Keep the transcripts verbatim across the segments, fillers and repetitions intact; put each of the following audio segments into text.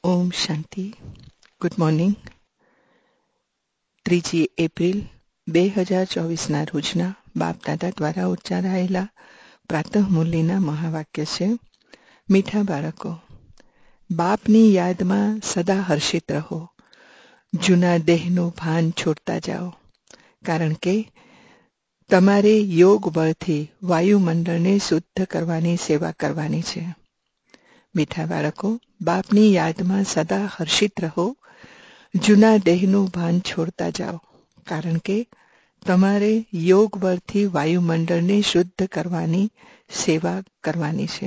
ઓમ શાંતિ. Good morning. ત્રીજી April બે હજાર ચોવીસના રોજના બાપ દાદા દ્વારા ઉચ્ચારાયેલા પ્રાતઃ મુરલીના મહાવાક્ય છે. મીઠા બાળકો, બાપની યાદમાં સદા હર્ષિત રહો. જૂના દેહનું ભાન છોડતા જાઓ, કારણ કે તમારે યોગ બળથી વાયુમંડળને શુદ્ધ કરવાની સેવા કરવાની છે. મીઠા બાળકો, બાપની યાદમાં સદા હર્ષિત રહો. જૂના દેહનું ભાન છોડતા જાઓ, કારણ કે તમારે યોગ બળથી વાયુમંડળને શુદ્ધ કરવાની સેવા કરવાની છે.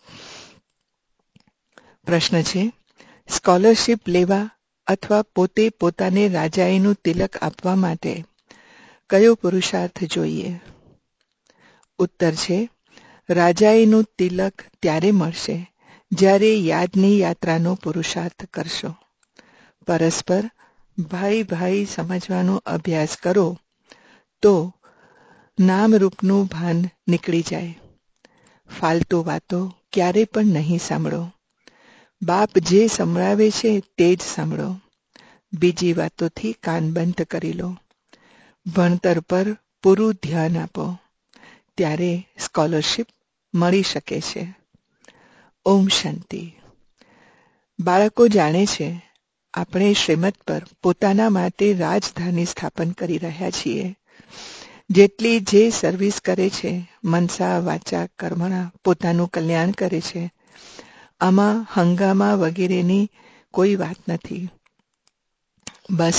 પ્રશ્ન છે, સ્કોલરશિપ લેવા અથવા પોતે પોતાને રાજાઈનું તિલક આપવા માટે કયો પુરુષાર્થ જોઈએ? ઉત્તર છે, રાજાઈનું તિલક ત્યારે મળશે જ્યારે યાદની યાત્રાનો પુરુષાર્થ કરશો. પરસ્પર ભાઈ ભાઈ સમજવાનો અભ્યાસ કરો તો નામરૂપનું ભાન નીકળી જાય. ફાલતુ વાતો ક્યારે પણ નહીં સાંભળો. બાપ જે સંભળાવે છે તે જ સાંભળો. બીજી વાતોથી કાન બંધ કરી લો. ભણતર પર પૂરું ધ્યાન આપો, ત્યારે સ્કોલરશિપ મળી શકે છે. ઓમ શાંતિ. બાળકો જાણે છે, આપણે શ્રીમત પર પોતાના માટે રાજધાની સ્થાપન કરી રહ્યા છીએ. જેટલી જે સર્વિસ કરે છે, મનસા વાચા કર્મણા પોતાનું કલ્યાણ કરે છે. આમાં હંગામા વગેરેની કોઈ વાત નથી. બસ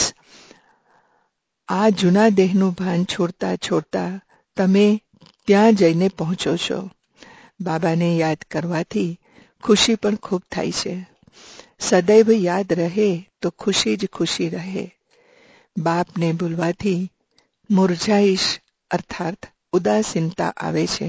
આ જૂના દેહનું ભાન છોડતા છોડતા તમે ત્યાં જઈને પહોંચો છો. બાબાને યાદ કરવાથી ખુશી પણ ખૂબ થાય છે. સદૈવ યાદ રહે તો ખુશી જ ખુશી રહે. બાપને ભૂલવાથી મુરઝાઈશ અર્થાત ઉદાસીનતા આવે છે.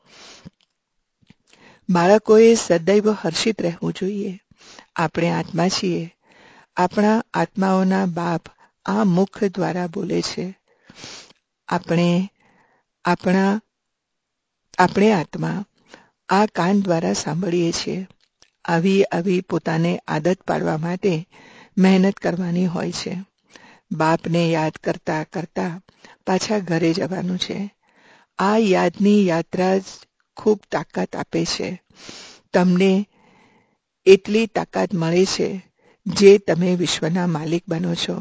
બાળકોએ સદૈવ હર્ષિત રહેવું જોઈએ. આપણે આત્મા છીએ. આપણા આત્માઓના બાપ આ મુખ દ્વારા બોલે છે. આપણે આપણા આપણે આત્મા આ કાન દ્વારા સાંભળીએ છીએ. આવી આવી પોતાને આદત પાડવા માટે મહેનત કરવાની હોય છે. બાપને યાદ કરતા કરતા પાછા ઘરે જવાનું છે. આ યાદની યાત્રા જ ખૂબ તાકાત આપે છે. તમને એટલી તાકાત મળે છે જે તમે વિશ્વના માલિક બનો છો.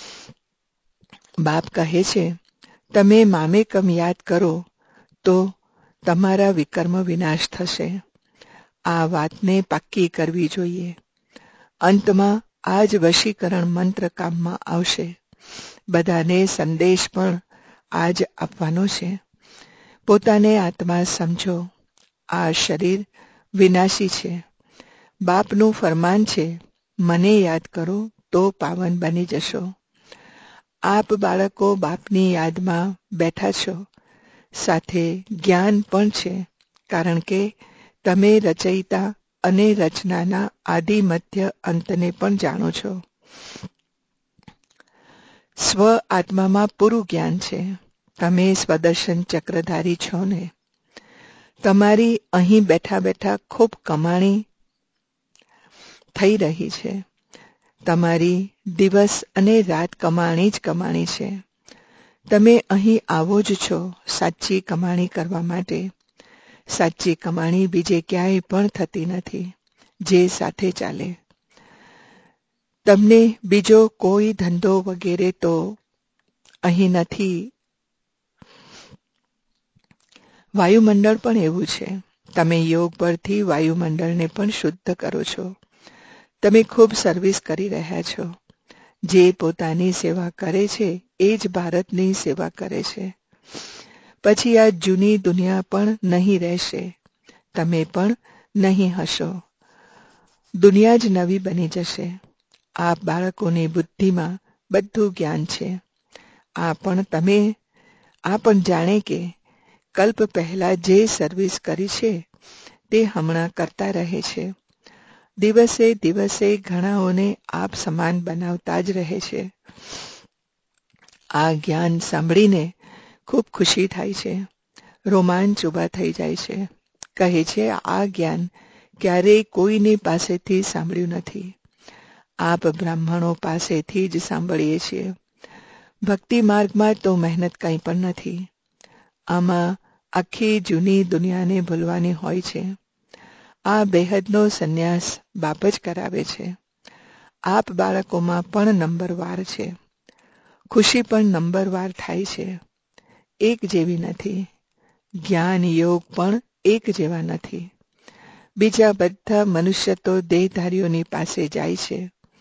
બાપ કહે છે, તમે મામેકમ યાદ કરો તો તમારા વિકર્મ વિનાશ થશે. આ વાતને પાક્કી કરવી જોઈએ. અંતમાં આ જ વશીકરણ મંત્ર કામમાં આવશે. બધાને સંદેશ પણ આ જ આપવાનો છે. પોતાને આત્મા સમજો. આ શરીર વિનાશી છે. બાપનું ફરમાન છે, મને યાદ કરો તો પાવન બની જશો. આપ બાળકો બાપની યાદમાં બેઠા છો. સાથે જ્ઞાન પણ છે, કારણ કે તમે રચયિતા અને રચનાના આદિ મધ્ય અંતને પણ જાણો છો. સ્વ આત્મામાં પૂરું જ્ઞાન છે. તમે સ્વદર્શન ચક્રધારી છો ને. તમારી અહીં બેઠા બેઠા ખૂબ કમાણી થઈ રહી છે. તમારી દિવસ અને રાત કમાણી જ કમાણી છે. તમે અહીં આવો જ છો સાચી કમાણી કરવા માટે. સાચી કમાણી બીજે ક્યાંય પણ થતી નથી જે સાથે ચાલે. તમને બીજો કોઈ ધંધો વગેરે તો અહીં નથી. વાયુમંડળ પણ એવું છે. તમે યોગ પરથી વાયુમંડળને પણ શુદ્ધ કરો છો. તમે ખૂબ સર્વિસ કરી રહ્યા છો. જે પોતાની સેવા કરે છે એ જ ભારતની સેવા કરે છે. પછી આ જૂની દુનિયા પણ નહીં રહેશે. તમે પણ નહીં હશો. દુનિયા જ નવી બની જશે. આ બાળકોની બુદ્ધિમાં બધું જ્ઞાન છે. આ પણ તમે આ પણ જાણે કે કલ્પ પહેલા જે સર્વિસ કરી છે તે હમણાં કરતા રહે છે. દિવસે દિવસે ઘણાઓને આપ સમાન બનાવતા જ રહે છે. આ જ્ઞાન સાંભળીને ખૂબ ખુશી થાય છે. રોમાંચ ઊભા થઈ જાય છે. કહે છે, આ જ્ઞાન ક્યારેય કોઈની પાસેથી સાંભળ્યું નથી. આપ બ્રાહ્મણો પાસેથી જ સાંભળીએ છીએ. ભક્તિ માર્ગમાં તો મહેનત કંઈ પણ નથી. આમાં આખી જૂની દુનિયાને ભૂલવાની હોય છે. આ બેહદનો સંન્યાસ બાપ જ કરાવે છે. આપ બાળકોમાં પણ નંબરવાર છે. ખુશી પણ નંબરવાર થાય છે. એક જેવી નથી. જ્ઞાન યોગ પણ એક જેવા નથી. બીજા બધા મનુષ્ય તો દેહધારીઓની પાસે જાય છે.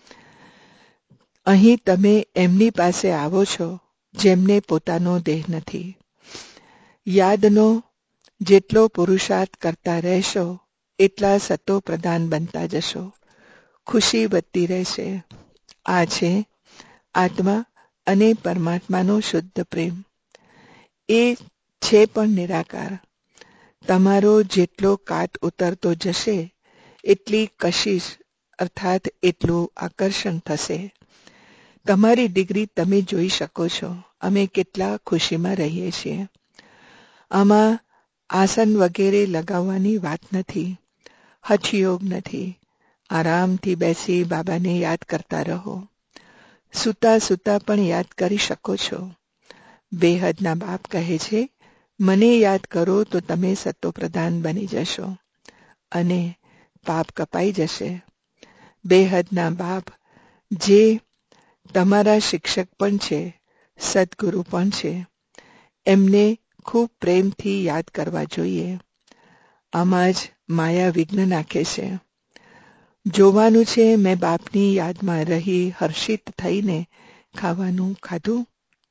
અહીં તમે એમની પાસે આવો છો જેમને પોતાનો દેહ નથી. યાદનો જેટલો પુરુષાર્થ કરતા રહેશો એટલા સતો પ્રધાન બનતા જશો. ખુશી વધતી રહેશે. આ છે આત્મા અને પરમાત્માનો શુદ્ધ પ્રેમ. એ છે પણ નિરાકાર. તમારો જેટલો કાટ ઉતરતો જશે એટલી કશિશ અર્થાત એટલું આકર્ષણ થશે. તમારી ડિગ્રી તમે જોઈ શકો છો. અમે કેટલા ખુશીમાં રહીએ છીએ. આમાં આસન વગેરે લગાવવાની વાત નથી. હઠયોગ નથી. આરામથી બેસી બાબાને યાદ કરતા રહો. સૂતા સૂતા પણ યાદ કરી શકો છો. બેહદના બાપ કહે છે, મને યાદ કરો તો તમે સતોપ્રધાન બની જશો અને પાપ કપાઈ જશે. બેહદના બાપ જે તમારા શિક્ષક પણ છે, સદગુરુ પણ છે, એમને ખૂબ પ્રેમથી યાદ કરવા જોઈએ. આમાં જ માયા વિઘ્ન નાખે છે. જોવાનું છે મેં બાપની યાદમાં રહી હર્ષિત થઈને ખાવાનું ખાધું.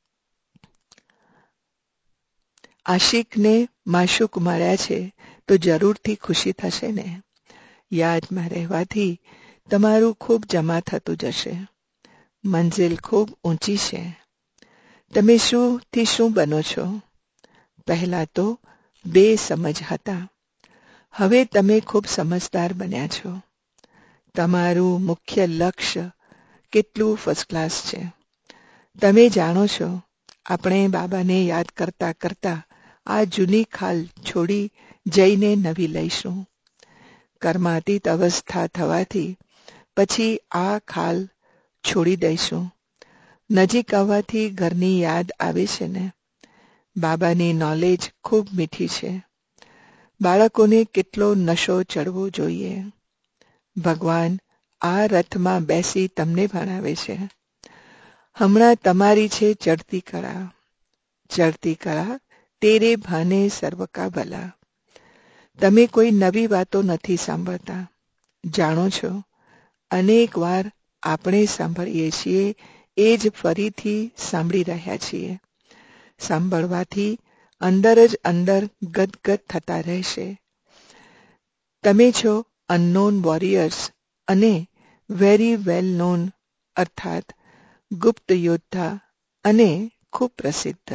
આશિકને માશુક મળ્યા છે તો જરૂરથી ખુશી થશે ને. યાદમાં રહેવાથી તમારું ખૂબ જમા થતું જશે. મંજિલ ખૂબ ઊંચી છે. તમે શું થી શું બનો છો? પહેલા તો બે સમજ હતા. હવે તમે ખૂબ સમજદાર બન્યા છો. તમારું મુખ્ય લક્ષ્ય કેટલું ફર્સ્ટ ક્લાસ છે. તમે જાણો છો આપણે બાબાને યાદ કરતા કરતા આ જૂની ખાલ છોડી જઈને નવી લઈશું. કર્માતીત અવસ્થા થવાથી પછી આ ખાલ છોડી દઈશું. નજીક આવવાથી ઘરની યાદ આવે છે ને. બાબાની નોલેજ ખૂબ મીઠી છે. બાળકોને કેટલો નશો ચડવો જોઈએ. ભગવાન આ રથમાં બેસી તમને ભણાવે છે. હમણાં તમારી છે ચડતી કળા. ચડતી કળા તેરે ભાને સર્વ કા ભલા. તમે કોઈ નવી વાતો નથી સાંભળતા. જાણો છો અનેક વાર આપણે સાંભળીએ છીએ એ જ ફરીથી સાંભળી રહ્યા છીએ. સાંભળવાથી અંદર જ અંદર ગદગદ થતા રહેશે. તમે છો અનનોન વોરિયર્સ અને વેરી વેલ નોન અર્થાત ગુપ્ત યોદ્ધા અને ખૂબ પ્રસિદ્ધ.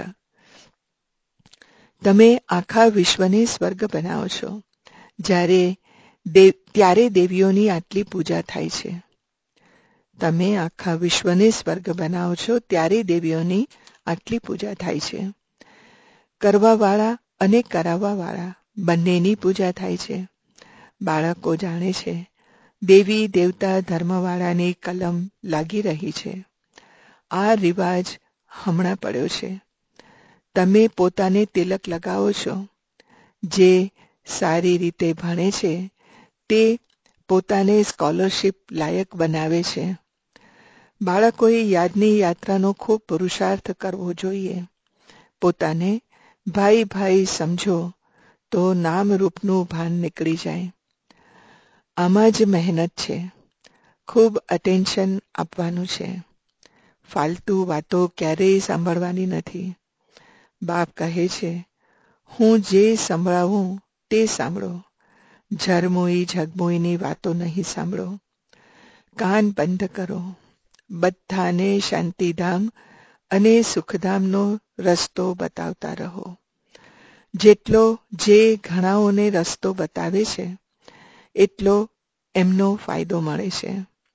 તમે આખા વિશ્વને સ્વર્ગ બનાવો છો. જ્યારે દેવ ત્યારે દેવીઓની આટલી પૂજા થાય છે. તમે આખા વિશ્વને સ્વર્ગ બનાવો છો ત્યારે દેવીઓની આટલી પૂજા થાય છે. કરવાવાળા અને કરાવવાવાળા બંનેની પૂજા થાય છે. બાળકો જાણે છે દેવી દેવતા ધર્મવાળાની કલમ લાગી રહી છે. આ રિવાજ હમણાં પડ્યો છે. તમે પોતાને તિલક લગાવો છો. જે સારી રીતે ભણે છે તે પોતાને સ્કોલરશિપ લાયક બનાવે છે. બાળકોએ યાદની યાત્રાનો ખૂબ પુરુષાર્થ કરવો જોઈએ. પોતાને ભાઈ ભાઈ સમજો તો નામ રૂપનું ભાન નીકળી જાય. આમાં જ મહેનત છે. ખૂબ અટેન્શન આપવાનું છે. ફાલતુ વાતો ક્યારેય સાંભળવાની નથી. બાપ કહે છે હું જે સંભળાવું તે સાંભળો. ઝરમોઈ ઝગમોઈની વાતો નહીં સાંભળો. કાન બંધ કરો. બધાને શાંતિધામ અને સુખધામનો રસ્તો બતાવતા રહો. જેટલો જે ઘણાઓને રસ્તો બતાવે છે એટલો એમનો ફાયદો મળે છે.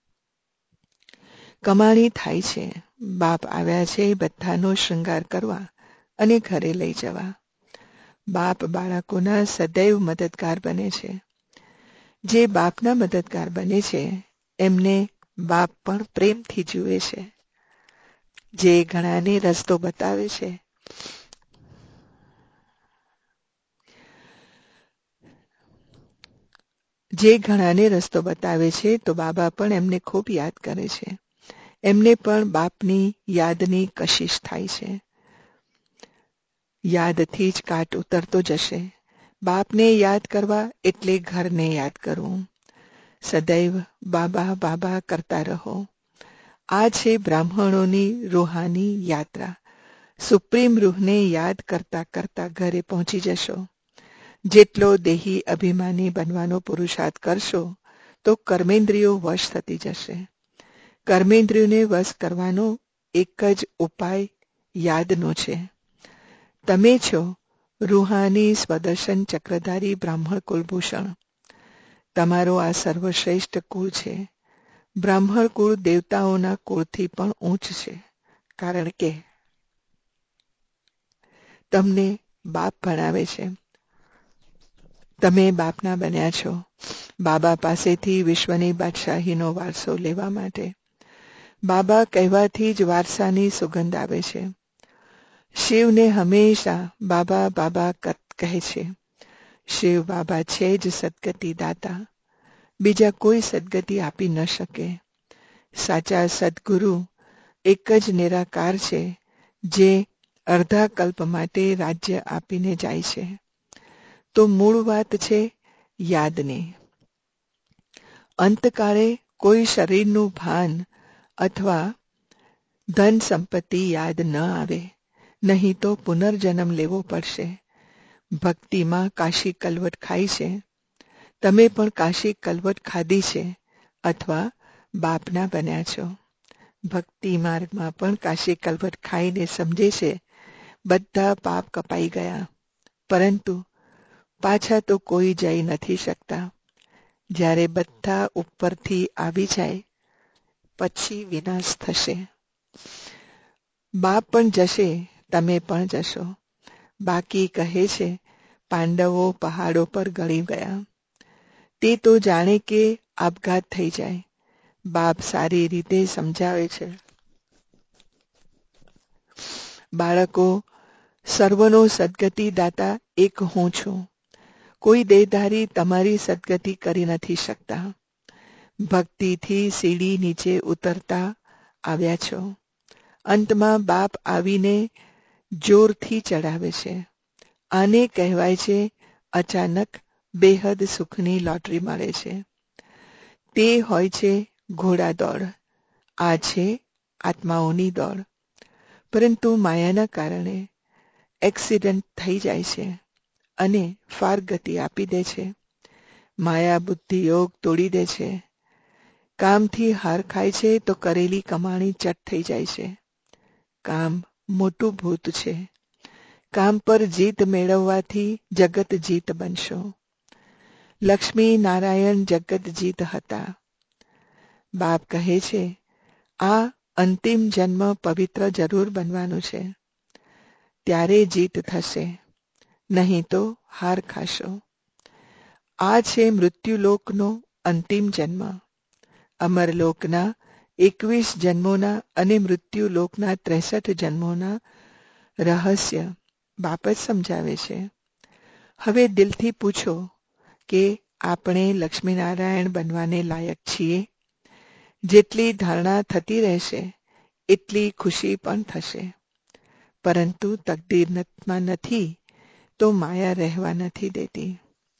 કમાણી થાય છે. બાપ આવ્યા છે બધાનો શૃંગાર કરવા અને ઘરે લઈ જવા. બાપ બાળકોના સદૈવ મદદગાર બને છે. જે બાપના મદદગાર બને છે એમને બાપ પણ પ્રેમથી જુએ છે. જે ઘણાને રસ્તો બતાવે છે, જે ઘણાને રસ્તો બતાવે છે તો બાબા પણ એમને ખૂબ યાદ કરે છે. એમને પણ બાપની યાદની કશિશ થાય છે. યાદથી જ કાટ ઉતરતો જશે. બાપને યાદ કરવા એટલે ઘરને યાદ કરવું. સદૈવ બાબા બાબા કરતા રહો. આ છે બ્રાહ્મણોની રૂહાની યાત્રા. સુપ્રીમ રૂહને યાદ કરતા કરતા ઘરે પહોંચી જશો. જેટલો દેહી અભિમાની બનવાનો પુરુષાર્થ કરશો તો કર્મેન્દ્રિયો વશ થતી જશે. કર્મેન્દ્રિયોને વશ કરવાનો એક જ ઉપાય યાદનો છે. તમે છો રૂહાની સ્વદર્શન ચક્રધારી બ્રાહ્મણ કુલભૂષણ. તમારો આ સર્વશ્રેષ્ઠ કુળ છે. બ્રાહ્મણ કુળ દેવતાઓના કુળથી પણ ઊંચ છે, કારણ કે તમને બાપ ભણાવે છે. તમે બાપના બન્યા છો બાબા પાસેથી વિશ્વની બાદશાહીનો વારસો લેવા માટે. બાબા કહેવાથી જ વારસાની સુગંધ આવે છે. શિવને હંમેશા બાબા બાબા કહે છે. શિવ બાબા છે જ સદગતિ દાતા. બીજા કોઈ સદગતિ આપી ન શકે. સાચા સદગુરુ એક જ નિરાકાર છે, જે અડધા કલ્પ માટે રાજ્ય આપીને જાય છે. તો મૂળ વાત છે યાદની. અંતકાળે કોઈ શરીરનું ભાન અથવા ધન સંપત્તિ યાદ ન આવે, નહીં તો પુનર્જન્મ લેવો પડશે. ભક્તિમાં કાશી કલવટ ખાઈ છે. તમે પણ કાશી કલવટ ખાધી છે અથવા બાપના બન્યા છો. ભક્તિ માર્ગમાં પણ કાશી કલવટ ખાઈને સમજે છે બધા પાપ કપાઈ ગયા, પરંતુ પાછા તો કોઈ જઈ નથી શકતા. જ્યારે બધા ઉપરથી આવી જાય પછી વિનાશ થશે. બાપ પણ જશે, તમે પણ જશો. બાકી કહે છે પાંડવો પહાડો પર ગળી ગયા. તે તો જાણે કે આપઘાત થઈ જાય. બાપ સારી રીતે સમજાવે છે. બાળકો, સર્વનો સદગતિ દાતા એક હું છું. કોઈ દેહધારી તમારી સદગતિ કરી નથી શકતા. ભક્તિથી સીડી નીચે ઉતરતા આવ્યા છો. અંતમાં બાપ આવીને જોરથી ચડાવે છે. આને કહેવાય છે અચાનક બેહદ સુખની લોટરી મળે છે. તે હોય છે ઘોડા દોડ. આ છે આત્માઓની દોડ. પરંતુ માયાના કારણે એક્સિડન્ટ થઈ જાય છે અને ફાર ગતિ આપી દે છે. માયા બુદ્ધિ યોગ તોડી દે છે. કામથી હાર ખાય છે તો કરેલી કમાણી ચટ થઈ જાય છે. કામ મોટું ભૂત છે. કામ પર જીત મેળવવાથી જગત જીત બનશો. લક્ષ્મી નારાયણ જગત જીત હતા. બાપ કહે છે આ અંતિમ જન્મ પવિત્ર જરૂર બનવાનું છે. ત્યારે જીત થશે, નહીં તો હાર ખાશો. આ છે મૃત્યુલોકનો અંતિમ જન્મ. અમરલોકના એકવીસ જન્મોના અને મૃત્યુલોકના ત્રેસઠ જન્મોના રહસ્ય બાપ જ સમજાવે છે. હવે દિલથી પૂછો કે આપણે લક્ષ્મીનારાયણ બનવાને લાયક છીએ. જેટલી ધારણા થતી રહેશે એટલી ખુશી પણ થશે. પરંતુ તકદીરમાં નથી તો માયા રહેવા નથી દેતી.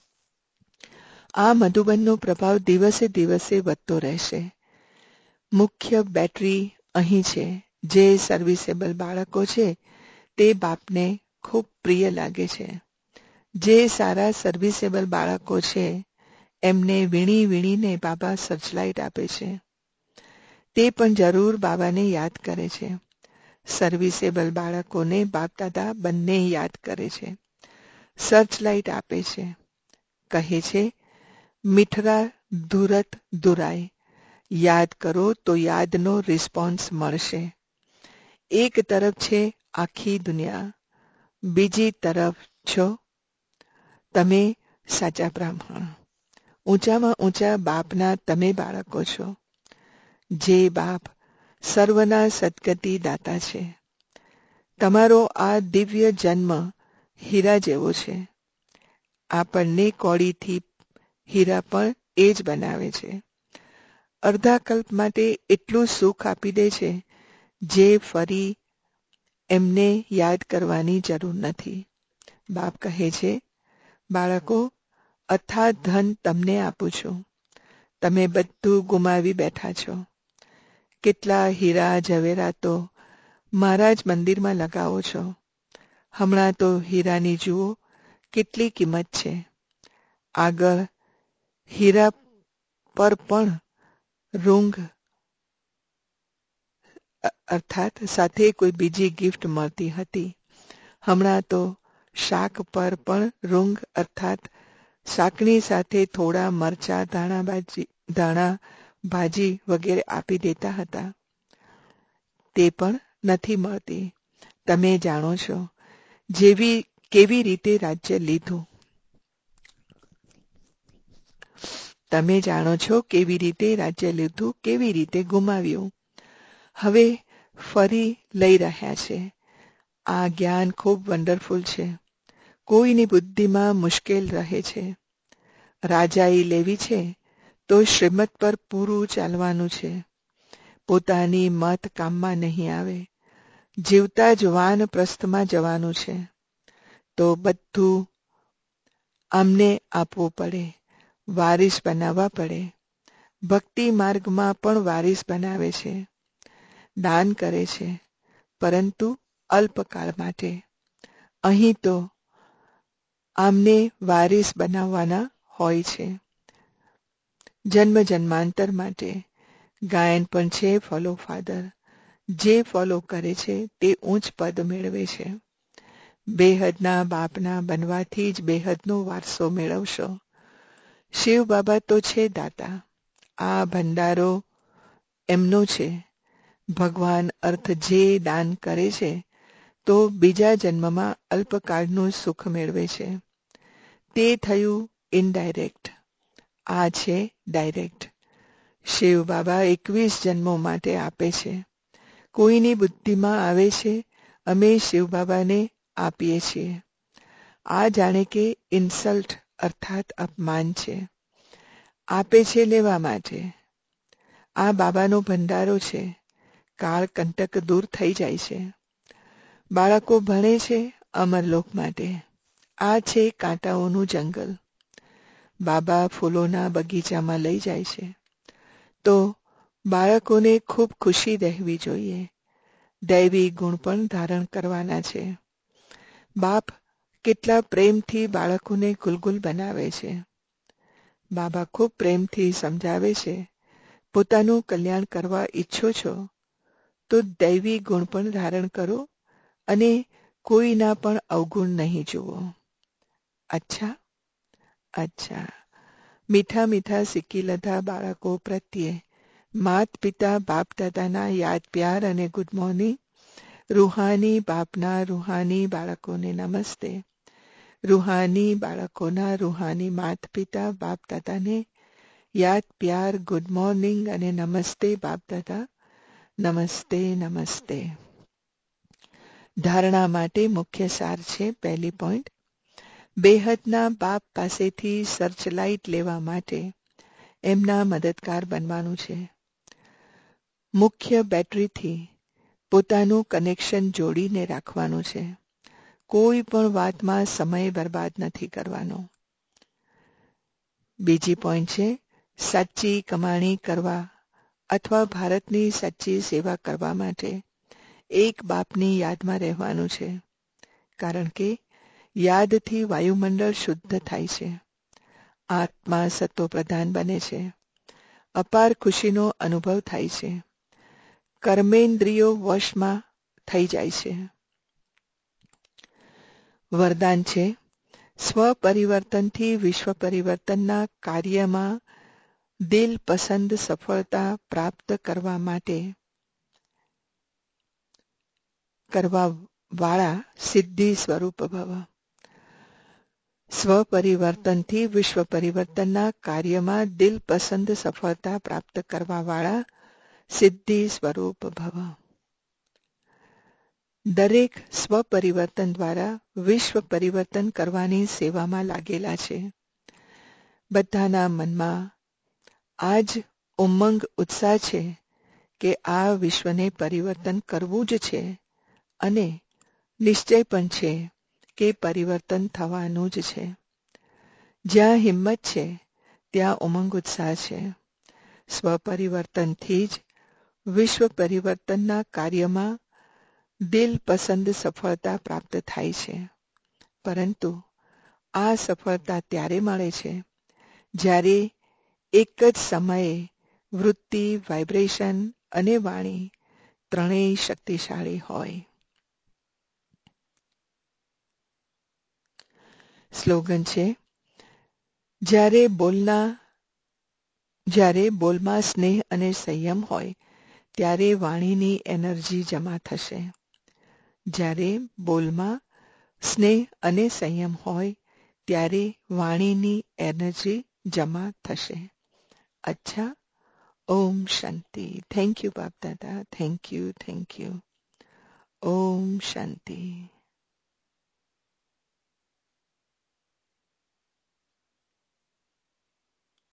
આ મધુબનનો પ્રભાવ દિવસે દિવસે વધતો રહેશે. મુખ્ય બેટરી અહીં છે. જે સર્વિસેબલ બાળકો છે તે બાપને ખૂબ પ્રિય લાગે છે. જે સારા સર્વિસેબલ બાળકો છે એમને વીણી વીણીને બાબા સર્ચલાઇટ આપે છે. તે પણ જરૂર બાબાને યાદ કરે છે. સર્વિસેબલ બાળકોને બાપ દાદા બંને યાદ કરે છે, સર્ચલાઇટ આપે છે. કહે છે મીઠરા ધુરત ધુરાય. યાદ કરો તો યાદનો રિસ્પોન્સ મળશે. એક તરફ છે આખી દુનિયા, બીજી તરફ છો તમે સાચા બ્રાહ્મણ. ઊંચામાં ઊંચા બાપના તમે બાળકો છો. જે બાપ સર્વના સદગતિ દાતા છે. તમારો આ દિવ્ય જન્મ હીરા જેવો છે. આપણને કોડીથી હીરા પણ એ જ બનાવે છે. અડધા કલ્પ માટે એટલું સુખ આપી દે છે જે ફરી એમને યાદ કરવાની જરૂર નથી. બાપ કહે છે, બાળકો, અથાગ ધન તમને આપું છું. તમે બધું ગુમાવી બેઠા છો. કેટલા હીરા ઝવેરાતો મારા જ મંદિરમાં લગાવો છો. હમણાં તો હીરાની જુઓ કેટલી કિંમત છે. આગળ હીરા પર પણ રૂંગ અર્થાત સાથે કોઈ બીજી ગિફ્ટ મળતી હતી. હમણાં તો શાક પર પણ રૂંગ અર્થાત શાકની સાથે થોડા મરચા, ધાણા ભાજી ધાણા ભાજી વગેરે આપી દેતા હતા. તે પણ નથી મળતી. તમે જાણો છો જેવી કેવી રીતે રાજ્ય લીધું. તમે જાણો છો કેવી રીતે રાજ્ય લીધું, કેવી રીતે ગુમાવ્યું. હવે ફરી લઈ રહ્યા છે. આ જ્ઞાન ખૂબ વન્ડરફુલ છે. કોઈની બુદ્ધિમાં મુશ્કેલ રહે છે. રાજાઈ લેવી છે તો શ્રીમત પર પૂરું ચાલવાનું છે. પોતાની મત કામમાં નહીં આવે. જીવતા જ વાનપ્રસ્થમાં જવાનું છે. તો બધું આમને આપવું પડે, વારિસ બનાવવા પડે. ભક્તિ માર્ગમાં પણ વારિસ બનાવે છે. દાન કરે છે, પરંતુ અલ્પકાળ માટે. અહીં તો આમને વારિસ બનાવવાના હોય છે, જન્મ જન્માંતર માટે. ગાયન પણ છે ફોલો ફાધર. જે ફોલો કરે છે તે ઉચ્ચ પદ મેળવે છે. બેહદના બાપના બનવાથી જ બેહદનો વારસો મેળવશો. શિવ બાબા તો છે દાતા. આ ભંડારો એમનો છે. ભગવાન અર્થ જે દાન કરે છે તો બીજા જન્મમાં અલ્પકાળનું સુખ મેળવે છે. તે થયું ઇનડાયરેક્ટ. આ છે ડાયરેક્ટ. શિવ બાબા એકવીસ જન્મો માટે આપે છે. કોઈની બુદ્ધિમાં આવે છે અમે શિવ બાબાને આપીએ છીએ. આ જાણે કે ઇન્સલ્ટ અર્થાત અપમાન છે. આપે છે લેવા માટે. આ બાબાનો ભંડારો છે. કાળ કંટક દૂર થઈ જાય છે. બાળકો ભણે છે અમરલોક માટે. આ છે કાંટાઓનું જંગલ. બાબા ફૂલોના બગીચામાં લઈ જાય છે. તો બાળકોને ખૂબ ખુશી રહેવી જોઈએ. દૈવી ગુણ પણ ધારણ કરવાના છે. બાપ કેટલા પ્રેમથી બાળકોને ગુલગુલ બનાવે છે. બાબા ખૂબ પ્રેમથી સમજાવે છે, પોતાનું કલ્યાણ કરવા ઈચ્છો છો તો દૈવી ગુણ પણ ધારણ કરો અને કોઈના પણ અવગુણ નહીં જુઓ. અચ્છા અચ્છા મીઠા મીઠા શીખી લીધા બાળકો પ્રત્યે માત પિતા બાપ દાદાના યાદ પ્યાર અને ગુડ મોર્નિંગ. રૂહાની બાપના રૂહાની બાળકોને નમસ્તે. રૂહાની બાળકોના રૂહાની માત પિતા બાપ દાદાને યાદ પ્યાર, ગુડ મોર્નિંગ અને નમસ્તે બાપ દાદા. નમસ્તે નમસ્તે. ધારણા માટે મુખ્ય સાર છે. પહેલી પોઈન્ટ, બેહદના બાપ પાસેથી સર્ચલાઇટ લેવા માટે એમના મદદગાર બનવાનું છે. મુખ્ય બેટરીથી પોતાનું કનેક્શન જોડીને રાખવાનું છે. કોઈ પણ વાતમાં સમય બરબાદ નથી કરવાનો. બીજી પોઈન્ટ છે, સાચી કમાણી કરવા અથવા ભારતની સાચી સેવા કરવા માટે એક બાપની યાદમાં રહેવાનું છે. કારણ કે યાદથી વાયુમંડળ શુદ્ધ થાય છે. આત્મા સત્વ પ્રધાન બને છે. અપાર ખુશીનો અનુભવ થાય છે. કર્મેન્દ્રિયો વશમાં થઈ જાય છે. વરદાન છે, સ્વ પરિવર્તનથી વિશ્વ પરિવર્તનના કાર્યમાં દિલ પસંદ સફળતા પ્રાપ્ત કરવા માટે કરવા વાળા સિદ્ધિ સ્વરૂપ ભવ. સ્વ પરિવર્તનથી વિશ્વ પરિવર્તનના કાર્યમાં દિલ પસંદ સફળતા પ્રાપ્ત કરવા વાળા સિદ્ધિ સ્વરૂપ ભવ. દરેક સ્વપરિવર્તન દ્વારા વિશ્વ પરિવર્તન કરવાની સેવામાં લાગેલા છે. બધાના મનમાં આ જ ઉમંગ ઉત્સાહ છે કે આ વિશ્વને પરિવર્તન કરવું જ છે અને નિશ્ચય પણ છે કે પરિવર્તન થવાનું જ છે. જ્યાં હિંમત છે ત્યાં ઉમંગ ઉત્સાહ છે. સ્વપરિવર્તનથી જ વિશ્વ પરિવર્તનના કાર્યમાં દિલ પસંદ સફળતા પ્રાપ્ત થાય છે. પરંતુ આ સફળતા ત્યારે મળે છે જ્યારે એક જ સમયે વૃત્તિ, વાઇબ્રેશન અને વાણી ત્રણેય શક્તિશાળી હોય. સ્લોગન છે, જ્યારે બોલના જ્યારે બોલમાં સ્નેહ અને સંયમ હોય ત્યારે વાણીની એનર્જી જમા થશે. જ્યારે બોલમાં સ્નેહ અને સંયમ હોય ત્યારે વાણીની એનર્જી જમા થશે. અચ્છા, ઓમ શાંતિ. થેન્ક યુ બાપ દાદા. Thank you thank you. ઓમ શાંતિ.